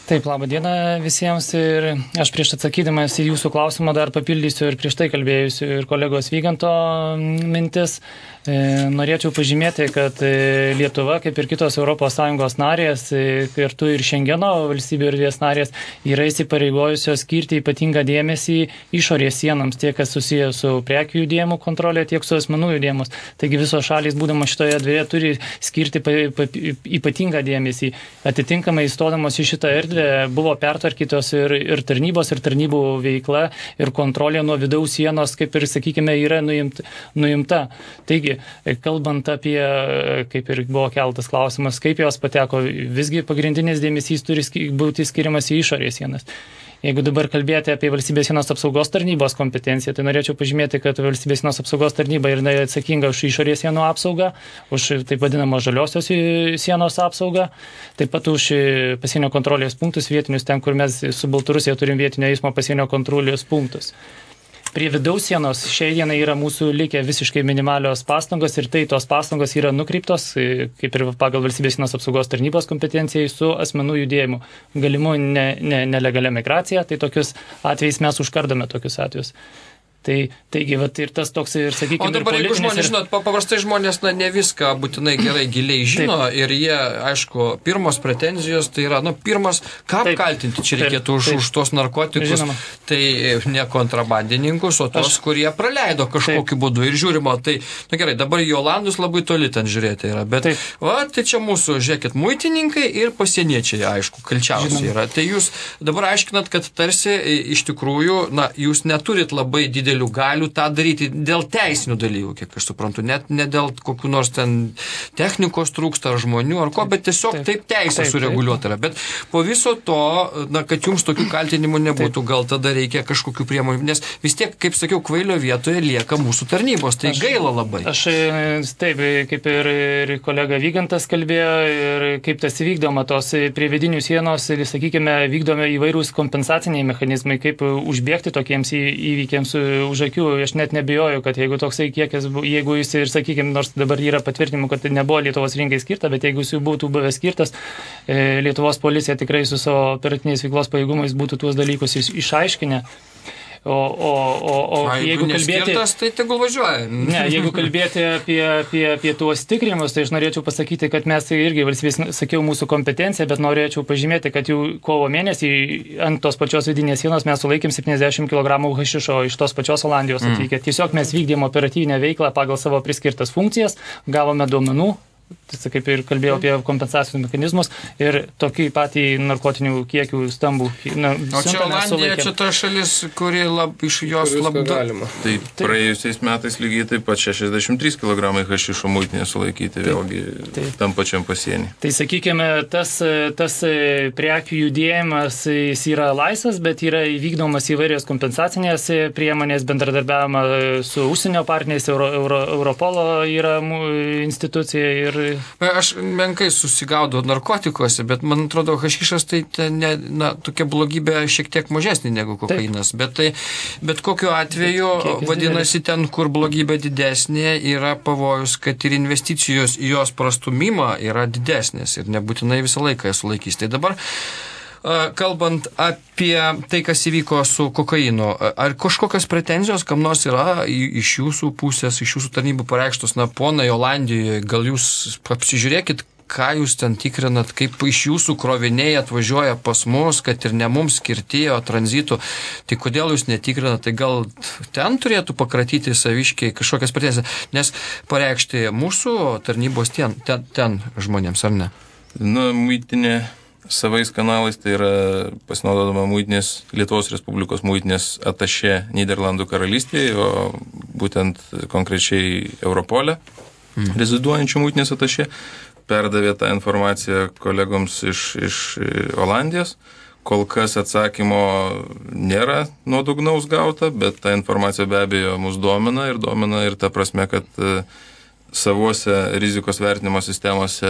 Taip, labą dieną visiems ir aš prieš atsakydamas į jūsų klausimą dar papildysiu ir prieš tai kalbėjusiu ir kolegos Vyganto mintis. Norėčiau pažymėti, kad Lietuva, kaip ir kitos Europos Sąjungos narės, kartu ir Šengeno valstybių erdvės narės, yra įsipareigojusios skirti ypatingą dėmesį išorės sienams, tiek kas susiję su prekių judėjimų kontrolė, tiek su asmenų judėjimus. Taigi visos šalys, būdamos šitoje erdvėje, turi skirti ypatingą dėmesį. Atitinkamai įstodamos į šitą erdvę buvo pertvarkytos ir, ir tarnybos, ir tarnybų veikla, ir kontrolė nuo vidaus sienos, kaip ir, sakykime, yra nuimta. nuimta. Taigi, kalbant apie, kaip ir buvo keltas klausimas, kaip jos pateko, visgi pagrindinis dėmesys turi būti skiriamas į išorės sienas. Jeigu dabar kalbėti apie valstybės sienos apsaugos tarnybos kompetenciją, tai norėčiau pažymėti, kad valstybės sienos apsaugos tarnyba yra atsakinga už išorės sienų apsaugą, už taip vadinamą žaliosios sienos apsaugą, taip pat už pasienio kontrolės punktus vietinius, ten, kur mes su Baltarusija turim vietinio eismo pasienio kontrolės punktus. Prie vidaus sienos šiai dienai yra mūsų likę visiškai minimalios pastangos ir tai tos pastangos yra nukreiptos, kaip ir pagal valstybės sienos apsaugos tarnybos kompetencijai, su asmenų judėjimu. Galimu ne, ne, nelegalia migracija, tai tokius atvejais mes užkardome tokius atvejus. Tai, taigi, vat, ir tas toks, ir sakykime, o dabar, jeigu žmonės, ir... žinot, paprastai žmonės na, ne viską būtinai gerai giliai žino, taip. Ir jie, aišku, pirmos pretenzijos, tai yra, nu, pirmas, ką taip. Kaltinti, čia reikėtų taip. Už, taip. Už tos narkotikus, žinoma. Tai ne kontrabandininkus, o tos, Aš... kurie praleido kažkokiu taip. Būdu ir žiūrimo, tai, na gerai, dabar į Olandus labai toli ten žiūrėti yra, bet, taip. Va, tai čia mūsų, žiūrėkit, muitininkai ir pasieniečiai, aišku, kalčiausiai yra. Tai jūs dabar aiškinat, kad tarsi iš tikrųjų, na, jūs neturit labai didelį galių tą daryti dėl teisinių dalykų, kiek aš suprantu, net ne dėl kokių nors ten technikos trūksta ar žmonių ar ko, bet tiesiog taip, taip teisė taip, sureguliuota yra. Bet po viso to, na, kad jums tokių kaltinimų nebūtų, taip. Gal tada reikia kažkokių priemonių, nes vis tiek, kaip sakiau, kvailio vietoje lieka mūsų tarnybos, tai aš, gaila labai. Aš taip, kaip ir, ir kolega Vygantas kalbėjo, ir kaip tas vykdoma, tos prie vidinių sienos, sakykime, vykdome įvairūs kompensaciniai mechanizmai, kaip užbėgti tokiems įvykiams už akių. Aš net nebijoju, kad jeigu toksai kiekis, jeigu jis ir, sakykime, nors dabar yra patvirtinimų, kad nebuvo Lietuvos rinkai skirta, bet jeigu jis būtų buvęs skirtas, Lietuvos policija tikrai su savo operatinės veiklos pajėgumais būtų tuos dalykus išaiškinę. O, o, o, o A, jeigu, jeigu kalbėti... Neskirtas, tai tegul važiuoja. Ne, jeigu kalbėti apie, apie, apie tuos tikrinimus, tai aš norėčiau pasakyti, kad mes tai irgi valstybės, sakiau, mūsų kompetencija, bet norėčiau pažymėti, kad jau kovo mėnesį ant tos pačios vidinės sienos mes sulaikėm septyniasdešimt kilogramų hašišo iš tos pačios Olandijos atvykę. Mm. Tiesiog mes vykdėm operatyvinę veiklą pagal savo priskirtas funkcijas, gavome duomenų. Tai kaip ir kalbėjau apie kompensacinius mechanizmus ir tokį patį narkotinių kiekių stambų. Na, o čia Olandija, čia ta šalis, kuri lab, iš jos labai galima. Tai praėjusiais metais lygiai taip pat šešiasdešimt trys kilogramai hašišo muitinės sulaikyti taip, vėlgi taip. Tam pačiam pasienį. Tai sakykime, tas, tas prekių judėjimas jis yra laisvas, bet yra įvykdomas įvairios kompensacinės priemonės, bendradarbiavimą su užsienio partneriais, Euro, Euro, Europolo yra institucija ir Aš menkai susigaudau narkotikuose, bet man atrodo, hašišas tai ne, na, tokia blogybė šiek tiek mažesnė negu kokainas. Bet, tai, bet kokiu atveju, vadinasi, ten, kur blogybė didesnė, yra pavojus, kad ir investicijos į jos prastumimą yra didesnės ir nebūtinai visą laiką jas sulaikys. Tai dabar kalbant apie tai, kas įvyko su kokainu, ar kažkokios pretenzijos kam nors yra iš jūsų pusės, iš jūsų tarnybų pareikštos, na, ponai Olandijoje, gal jūs apsižiūrėkit, ką jūs ten tikrinat, kaip iš jūsų kroviniai atvažiuoja pas mus, kad ir ne mums skirti, o tranzitų, tai kodėl jūs netikrinat, tai gal ten turėtų pakratyti saviškiai kažkokias pretenzijas, nes pareikšti mūsų tarnybos ten, ten, ten žmonėms, ar ne? Na, muitinė savais kanalais, tai yra pasinaudodama muitinės, Lietuvos Respublikos muitinės atašė Nyderlandų karalystėje, o būtent konkrečiai Europolė, mm. reziduojančių muitinės atašė, perdavė tą informaciją kolegoms iš, iš Olandijos. Kol kas atsakymo nėra nuodugnaus gauta, bet ta informacija be abejo mus domina ir domina ir ta prasme, kad savuose rizikos vertinimo sistemose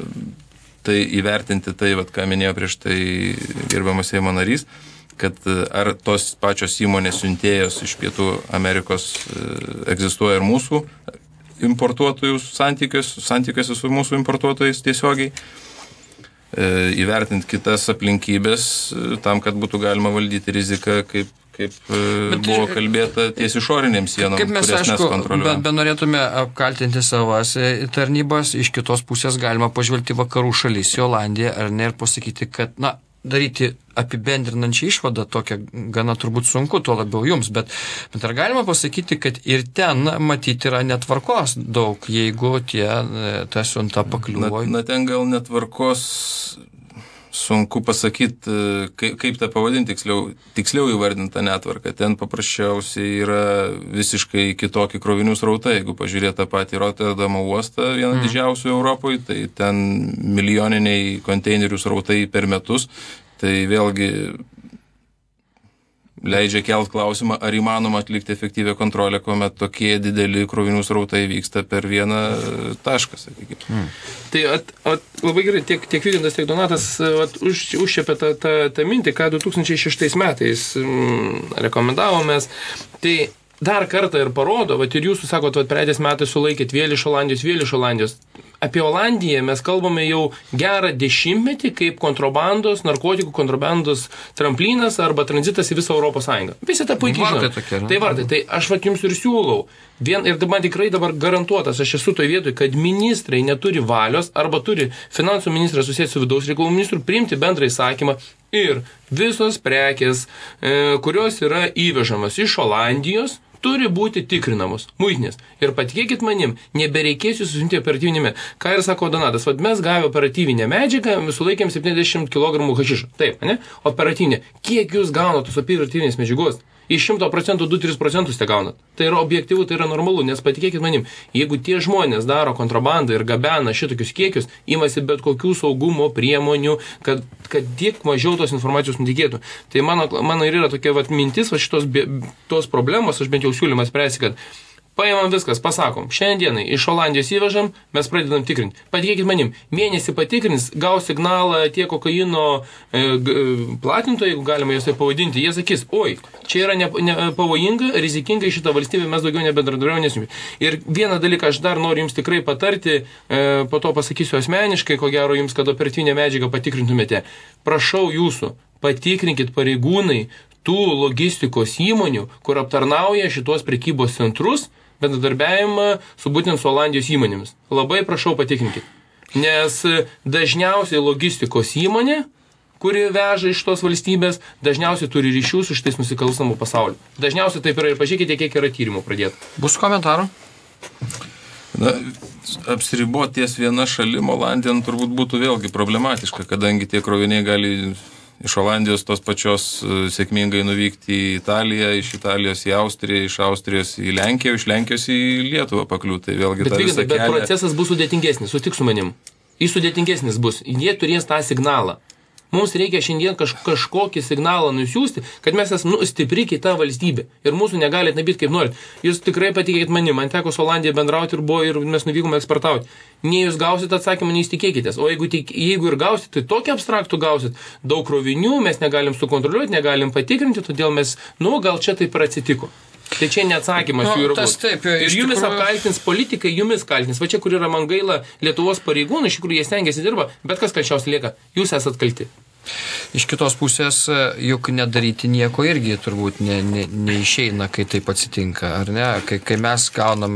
tai įvertinti tai, vat, ką minėjo prieš tai gerbiamas Seimo narys, kad ar tos pačios įmonės siuntėjos iš Pietų Amerikos egzistuoja ir mūsų importuotojų santykiuose, santykiuose su mūsų importuotojais tiesiogiai. įvertinti kitas aplinkybės tam, kad būtų galima valdyti riziką, kaip kaip bet, buvo kalbėta ties išorinėms sienom, kaip mes, kurias aišku, mes kontroliuojame. Bet be norėtume apkaltinti savas tarnybas, iš kitos pusės galima pažvelgti vakarų šalis, į Olandiją, ar ne, ir pasakyti, kad, na, daryti apibendrinančią išvadą tokią gana turbūt sunku, tuo labiau jums, bet, bet ar galima pasakyti, kad ir ten matyti yra netvarkos daug, jeigu tie, ta siunta pakliuvo? Na, na ten gal netvarkos sunku pasakyti, kaip, kaip tą pavadinti, tiksliau, tiksliau įvardinta netvarka. Ten paprasčiausiai yra visiškai kitokie krovinių srautai. Jeigu pažiūrėt tą patį Rotterdamo uostą, vieną mm. didžiausių Europoje, tai ten milijoniniai konteinerių srautai per metus. Tai vėlgi leidžia kelt klausimą, ar įmanoma atlikti efektyvią kontrolę, kuomet tokie dideli krovinių srautai vyksta per vieną tašką, sakykime. Hmm. Tai at, at, labai gerai, tiek, tiek Vygantas, tiek Donatas at, už, užšiepė tą, tą, tą mintį, ką du tūkstančiai šeštais metais mm, rekomendavomės. Tai dar kartą ir parodo, vat, ir jūs sakot, vat, praeitais metais sulaikėt vėl iš Olandijos, vėl iš Olandijos. Apie Olandiją mes kalbame jau gerą dešimtmetį kaip kontrabandos, narkotikų kontrabandos tramplynas arba tranzitas į visą Europos Sąjungą. Visi tą puikiai žino. Tai vartai, tai aš vat jums ir siūlau. Vien, ir man tikrai dabar garantuotas, aš esu toje vietoje, kad ministrai neturi valios arba turi finansų ministras susijęs su vidaus reikalų ministru priimti bendrą įsakymą ir visos prekės, e, kurios yra įvežamas iš Olandijos, turi būti tikrinamos, muitinės. Ir patikėkit manim, nebereikės jūs susiimti operatyvinėme. Ką ir sako Donatas, vad mes gavę operatyvinę medžiagą, sulaikėm septyniasdešimt kilogramų hašišą. Taip, ne? Operatyvinė. Kiek jūs gaunat tos operatyvinės medžiagos? Iš šimto procentų du tris procentus te gaunat. Tai yra objektyvu, tai yra normalu, nes patikėkit manim, jeigu tie žmonės daro kontrabandą ir gabena šitokius kiekius, imasi bet kokių saugumo priemonių, kad, kad tiek mažiau tos informacijos nutikėtų. Tai mano, mano ir yra tokia vat, mintis, va šitos tos problemos, aš bent jau siūlymas spręsti, kad paimam viskas, pasakom, šiandienai iš Olandijos įvežam, mes pradedam tikrinti. Patikėkit manim, mėnesį patikrins, gaus signalą tie kokaino e, platintojai, jeigu galima juos tai pavadinti, jie sakys, oi, čia yra ne, ne, pavojinga, rizikinga į šitą valstybę, mes daugiau nebendradarbiaujame nesime. Ir vieną dalyką aš dar noriu jums tikrai patarti, e, po to pasakysiu asmeniškai, ko gero jums, kad operatyvinę medžiagą patikrintumėte. Prašau jūsų, patikrinkit pareigūnai tų logistikos įmonių, kur aptarnauja šitos prekybos centrus, bendradarbiavimą su būtent su Olandijos įmonėmis. Labai prašau patikrinkit. Nes dažniausiai logistikos įmonė, kuri veža iš tos valstybės, dažniausiai turi ryšių su šitais nusikalstamų pasauliu. Dažniausiai taip yra ir pažiūrėkite, kiek yra tyrimų pradėta. Bus komentarų? Na, apsiriboti ties viena šalim Olandijan turbūt būtų vėlgi problematiška, kadangi tie kroviniai gali iš Olandijos tos pačios sėkmingai nuvykti į Italiją, iš Italijos į Austriją, iš Austrijos į Lenkiją, iš Lenkijos į Lietuvą pakliūti. Tai vėlgi bet, ta vykdai, visa bet kelią... procesas bus sudėtingesnis, sutik su manim. Jis sudėtingesnis bus. Jie turės tą signalą. Mums reikia šiandien kaž, kažkokį signalą nusiųsti, kad mes esame nu, stipri kita valstybė. Ir mūsų negalit nabyti kaip norit. Jūs tikrai patikėkit manim, man teko su Olandija bendrauti ir buvo ir mes nuvykome eksportauti. Nei jūs gausit atsakymą, nei jūs tikėkitės. O jeigu, tik, jeigu ir gausit, tai tokį abstraktų gausit. Daug krovinių mes negalim sukontroliuoti, negalim patikrinti, todėl mes, nu, gal čia taip ir atsitiko. Tai čia neatsakymas jų yra. Taip, ir jumis tikrųjų... apkaltins politikai, jumis kaltins. Va čia, kur yra man gaila Lietuvos pareigūnai, iš tikrųjų jie stengiasi dirba, bet kas kalčiausiai lieka, jūs esat kalti. Iš kitos pusės, juk nedaryti nieko irgi turbūt ne, ne, neišeina, kai taip atsitinka, ar ne? Kai, kai mes gaunam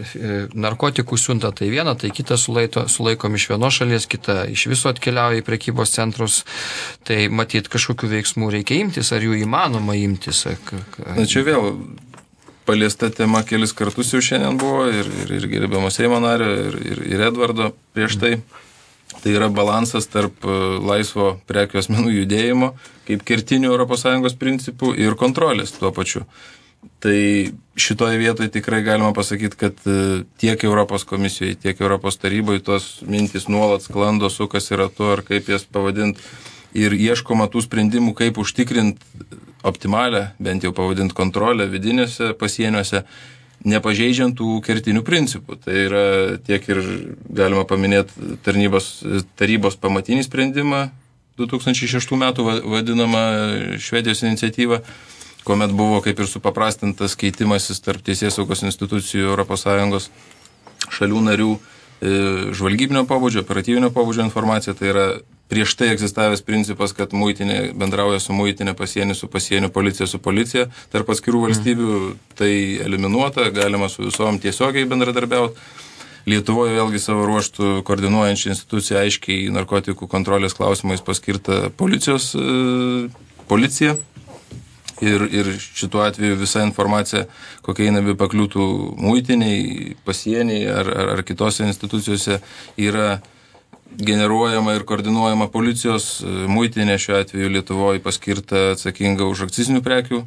narkotikų siuntą, tai vieną, tai kitą sulaito, sulaikom iš vienos šalies, kitą iš viso atkeliauja į prekybos centrus, tai matyt kažkokių veiksmų reikia imtis, ar jų įmanoma imtis? Na čia vėl paliesta tema kelis kartus jau šiandien buvo ir, ir, ir gerbiamo Seimo nario, ir, ir, ir Edvardo prieš tai. Tai yra balansas tarp laisvo prekių asmenų judėjimo, kaip kertinių Europos Sąjungos principų ir kontrolės tuo pačiu. Tai šitoje vietoje tikrai galima pasakyti, kad tiek Europos komisijoje, tiek Europos taryboje tos mintys nuolat sklando, sukas yra to, ar kaip jas pavadinti, ir ieškoma tų sprendimų, kaip užtikrinti optimalę, bent jau pavadinti kontrolę vidinėse pasieniuose, nepažeidžiant tų kertinių principų. Tai yra tiek ir galima paminėti tarnybos, tarybos pamatinį sprendimą du tūkstančiai šeštų metų vadinamą Švedijos iniciatyvą, kuomet buvo kaip ir supaprastintas keitimasis tarp teisėsaugos institucijų Europos Sąjungos šalių narių žvalgybinio pobūdžio, operatyvinio pobūdžio informacija, tai yra prieš tai egzistavęs principas, kad muitinė bendrauja su muitinė, pasienį su pasienio, policija su policija, tarp atskirų valstybių, tai eliminuota, galima su visom tiesiogiai bendradarbiauti. Lietuvoje vėlgi savo ruoštų koordinuojančią instituciją aiškiai narkotikų kontrolės klausimais paskirta policijos e, policija. Ir, ir šituo atveju visa informacija, kokia eina be pakliūtų muitiniai, pasieniai ar, ar, ar kitose institucijose, yra generuojama ir koordinuojama policijos. Muitinė šiuo atveju Lietuvoje paskirta atsakinga už akcizinių prekių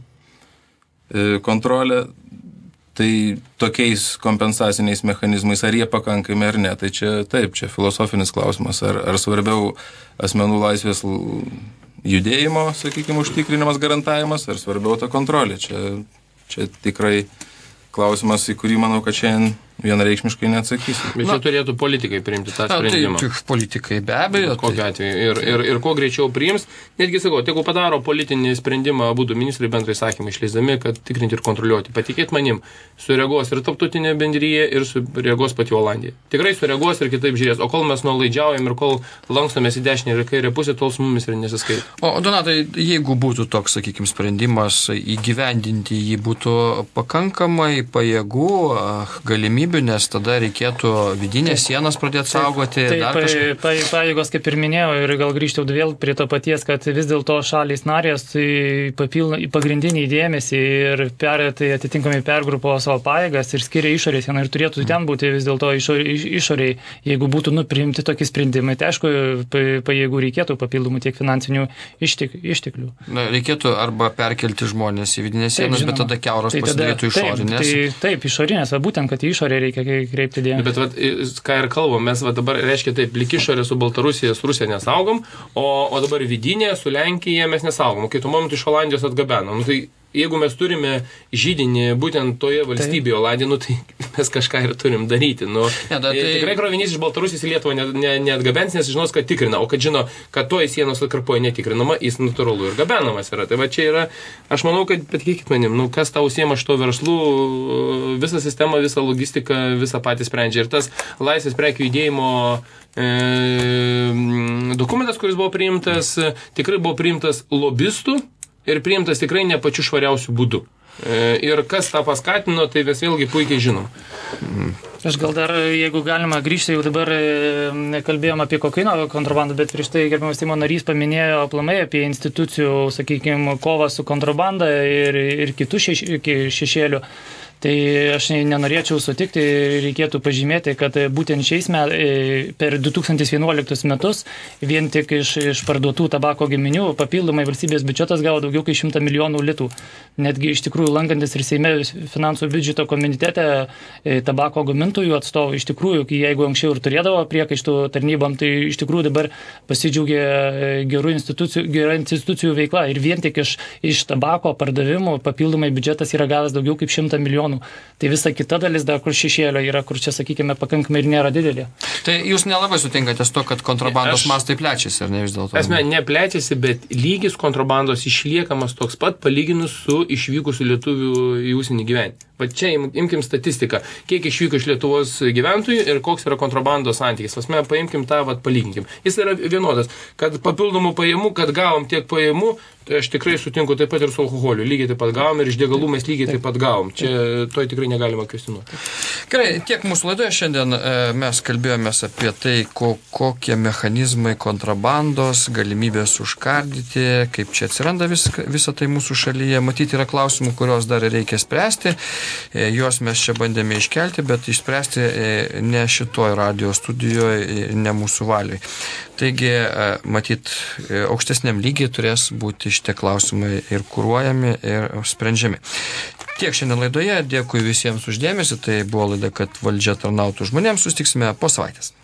kontrolę. Tai tokiais kompensaciniais mechanizmais, ar jie pakankami ar ne, tai čia taip, čia filosofinis klausimas, ar, ar svarbiau asmenų laisvės judėjimo, sakykime, užtikrinimas, garantavimas, ar svarbiau ta kontrolė. Čia, čia tikrai klausimas, į kurį manau, kad šiandien vienareikšmiškai neatsakysiu. Bet čia turėtų politikai priimti tą sprendimą. Tai politikai be abejo. Kokiu atveju. Ir, ir, ir kuo greičiau priims. Netgi sakau, jeigu padaro politinį sprendimą, abudu ministrai bendrai sakymą išleisdami, kad tikrinti ir kontroliuoti. Patikėt manim, sureaguos ir tarptautinė bendryje, ir sureaguos pati Olandija. Tikrai sureaguos ir kitaip žiūrės. O kol mes nuolaidžiaujam ir kol lankstomės į dešinę ir kairę pusę, tol su mumis ir nesiskaito. O Donatai, jeigu būtų toks, sakykime, sprendimas įgyvendinti, jį būtų pakankamai pajėgų, galimybių, nes tada reikėtų vidinės sienas pradėti saugoti. Taip, dar kažkaip. pa, pajėgos, kaip ir minėjau, ir gal grįžti vėl prie to paties, kad vis dėlto šalys narės papildo į pagrindinį dėmesį ir per, tai atitinkamai pergrupo savo pajėgas ir skiria išorės sieną ir turėtų ten būti vis dėlto išoriai, išoriai, jeigu būtų nuprimti tokie sprendimai. Tai aišku, pajėgų reikėtų papildomų tiek finansinių ištek, išteklių. Na, reikėtų arba perkelti žmonės į vidinės sienas, taip, bet tada kiauros tai pasidarytų išorinės. Taip, taip, išorinės, va, būtent, kad į išorę reikia kreipti dėmesį. Bet, vat, ką ir kalbam, mes vat, dabar, reiškia taip, lyg išorė su Baltarusija, su Rusija nesaugom, o, o dabar vidinė su Lenkija mes nesaugom, o kitų momentų iš Olandijos atgabenom. Nu, tai jeigu mes turime židinį būtent toje valstybėje Olandija, nu, tai mes kažką ir turim daryti. Nu, ja, da, tai... Tikrai krovinys iš Baltarusijos į Lietuvą ne, ne, neatgabens, nes žinos, kad tikrina, o kad žino, kad toje sienos atkarpoje netikrinama, jis natūralu ir gabenamas yra. Tai va čia yra, aš manau, kad patikėkit manim, nu, kas tau užsiema šito verslu, visą sistemą, visą logistiką, visą patį sprendžia. Ir tas laisvės prekių judėjimo e, dokumentas, kuris buvo priimtas, tikrai buvo priimtas lobistų, ir priimtas tikrai ne pačiu švariausiu būdu. Ir kas tą paskatino, tai mes vėlgi puikiai žinom. Aš gal dar, jeigu galima grįžti, jau dabar kalbėjom apie kokaino kontrabandą, bet prieš tai gerbiamas Seimo narys paminėjo aplamai apie institucijų, sakykime, kovą su kontrabanda ir, ir kitų šeš, šešėlių. Tai aš nenorėčiau sutikti, reikėtų pažymėti, kad būtent šiais metais, per du tūkstančiai vienuoliktus metus, vien tik iš, iš parduotų tabako gaminių papildomai valstybės biudžetas gavo daugiau kaip šimtą milijonų litų. Netgi iš tikrųjų lankantis ir Seime finansų biudžeto komitete tabako gamintojų atstovų, iš tikrųjų, jeigu anksčiau ir turėdavo priekaištų tarnybam, tai iš tikrųjų dabar pasidžiaugė gerų institucijų, gerų institucijų veikla. Ir vien tik iš, iš tabako pardavimų papildomai biudžetas yra gavęs daugiau kaip šimtą milijonų. Tai visa kita dalis dar kur šešėlio yra, kur čia, sakykime, pakankamai ir nėra didelė. Tai jūs nelabai sutinkate su to, kad kontrabandos aš... mastai plečiasi, ar ne vis dėlto? Esmė, neplečiasi, bet lygis kontrabandos išliekamas toks pat palyginus su išvykusių lietuvių į užsienį gyventi. Va čia imkim statistiką, kiek išvyko iš Lietuvos gyventojų ir koks yra kontrabandos santykis. Esmė, paimkim tą, vat, palyginkim. Jis yra vienodas, kad papildomų pajamų, kad gavom tiek pajamų, tai aš tikrai sutinku taip pat ir su alkoholiu. Lygiai taip pat gavom ir iš degalų mes lygiai taip pat gavom. Čia to tikrai negalima kvestionuoti. Gerai, tiek mūsų laidoje šiandien mes kalbėjomės apie tai, ko, kokie mechanizmai kontrabandos, galimybės užkardyti, kaip čia atsiranda vis, visą tai mūsų šalyje. Matyti yra klausimų, kurios dar reikia spręsti. Juos mes čia bandėme iškelti, bet išspręsti ne šitoj radio studijoje, ne mūsų valiai. Taigi, matyt, aukštesniam lygiai turės būti šitie klausimai ir kuruojami, ir sprendžiami. Tiek šiandien laidoje, dėkui visiems už dėmesį, tai buvo laida, kad valdžia tarnautų žmonėms, susitiksime po savaitės.